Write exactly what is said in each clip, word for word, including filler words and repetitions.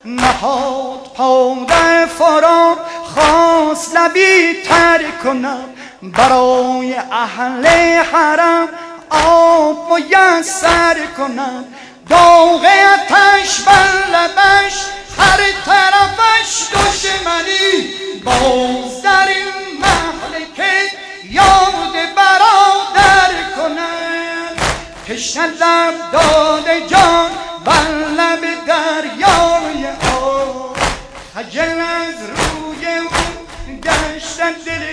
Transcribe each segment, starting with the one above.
نهاد پا در فرات خواست لبی تر کنم، برای اهل حرم آب میسر کنم. داغ آتش بر لبش هر طرفش دشمنی، باز در این مهلکه یاد برادر کنم. تشنه لب داده جان بر لب دریای آب، خجل از روی او گشتن دل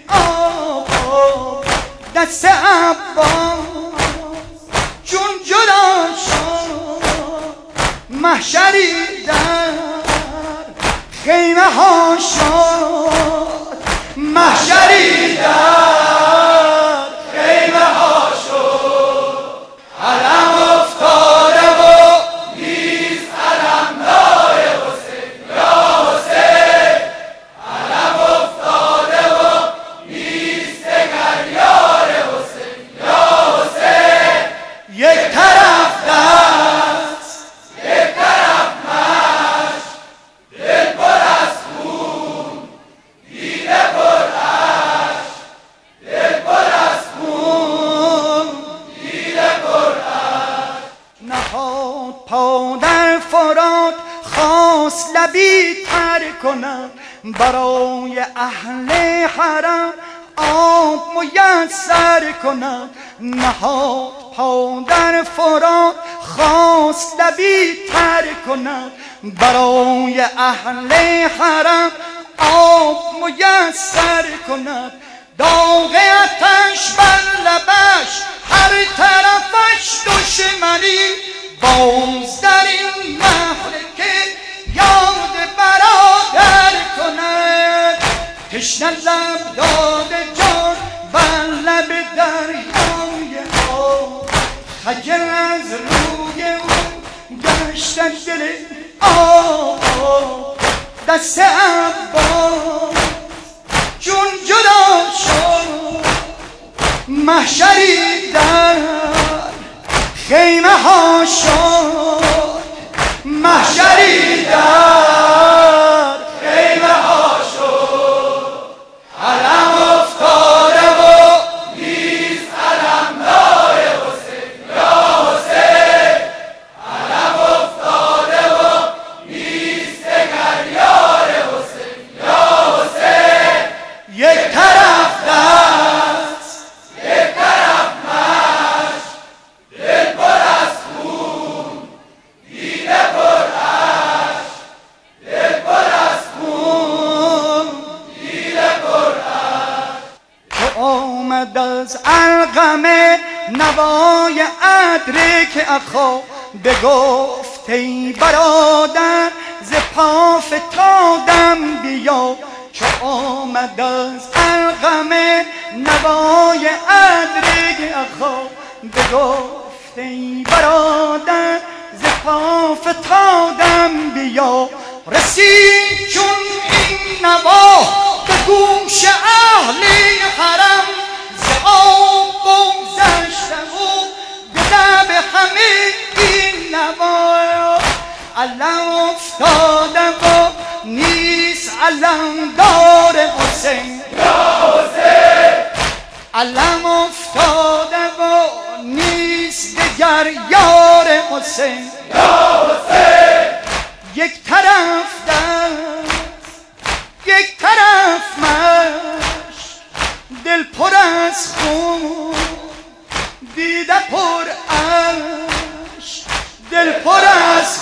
آب. دست عباس چون جدا شد، محشری در خیمه ها شد، محشری در خیمه ها شد. علم افتاده و نیز علم دار حسین، یا حسین. علم افتاده و نیز دگر یار حسین، یا حسین. یک طرف دست یک طرف مشت، دل پر از خون دیده پر اشک، دل پر از خون دیده پر اشک. نهاد پا در فرات خواست لبی تر کنم، برای اهل حرم آب میسر کنم. نهاد پا در فرات خواست لبی تر کنم، برای اهل حرم آب میسر کنم. داغ آتش بر لبش هر طرفش دشمنی، باز در این مهلکه یاد برادر کند. تشنه لب داده جان بر لب دریای آب، خجل از روی او گشتن دل آب. دست عباس چون جدا شد، محشری در خیمه ها شد، محشری در خیمه ها شد. علم افتاده و نیز علم دار حسین، یا حسین. علم افتاده و نیز دگر یار حسین، یا حسین. یک طرف دست یک طرف مشت، دل پر از خون دیده پر اشک، دل پر از خون دیده پر اشک. تو آمد از القمه نوای ادرک اخا، بگفت ای برادر ز پا فتادم بیا. چو آمد از القمه نوای ادرک اخا، بگفت ای برادر ز پا فتادم بیا. رسید چون این نوا به گوش اهل حرم، ز آب بگذشتم و به لب همه این نوا. علم افتاده و نیست علم دار حسین، یا حسین. علم افتاده و نیست دگر یار حسین، یا حسین. یک طرف دست یک طرف مشت، دل پر از خون دیده پر اشک، دل پر از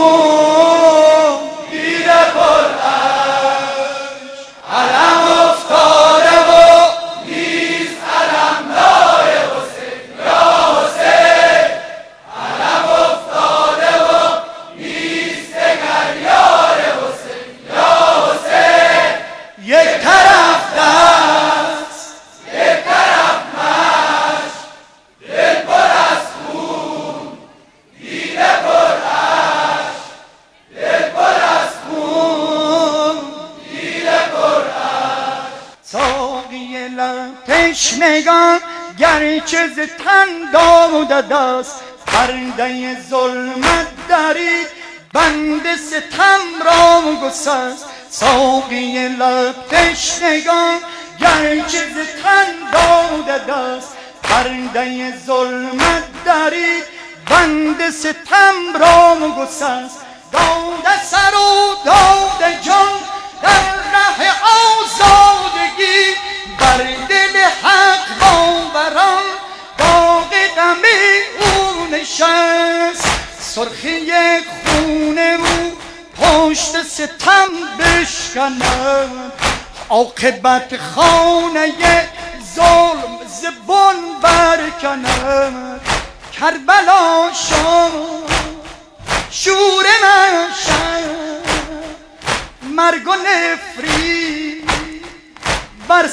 خون دیده پر اشک. علم افتاده و نیز علم دار حسین، یا حسین. علم افتاده و نیز دگر یار حسین، یا حسین. یک طرف دست یک طرف مشت، دل پر از خون دیده پر اشک، دل پر از خون دیده پر اشک. ساقی لب تشنگان گرچه ز تن داده دست، پرده ظلمت درید بند ستم را گسست ساقی لب تشنگان، گرچه ز تن داده دست پرده ظلمت درید. بند ستم را گسست داده سر و داده جان در ره آزادگی، بر دل حق باوران داغ غم او نشست. سرخی خون او پشت ستم بشکند، عاقبت خانه ظلم زبان برکند. کربلا شد شور محشر، مرگ و نفرین بر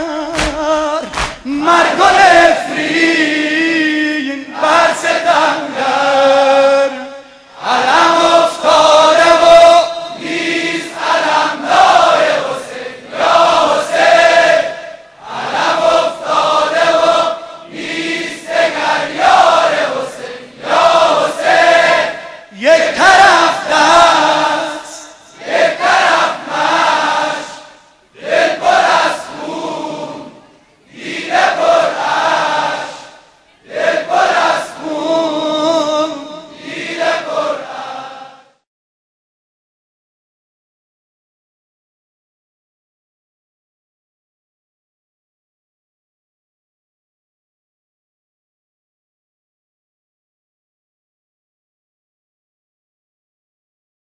ستمگر، مرگ و نفرین بر ستمگر.